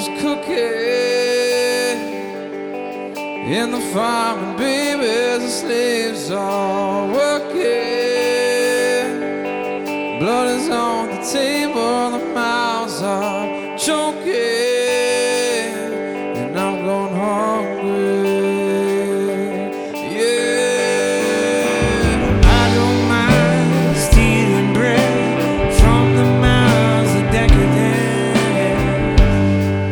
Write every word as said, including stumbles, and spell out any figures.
is cooking in the farm, and babies and slaves are working. Blood is on the table, the mouths are choking.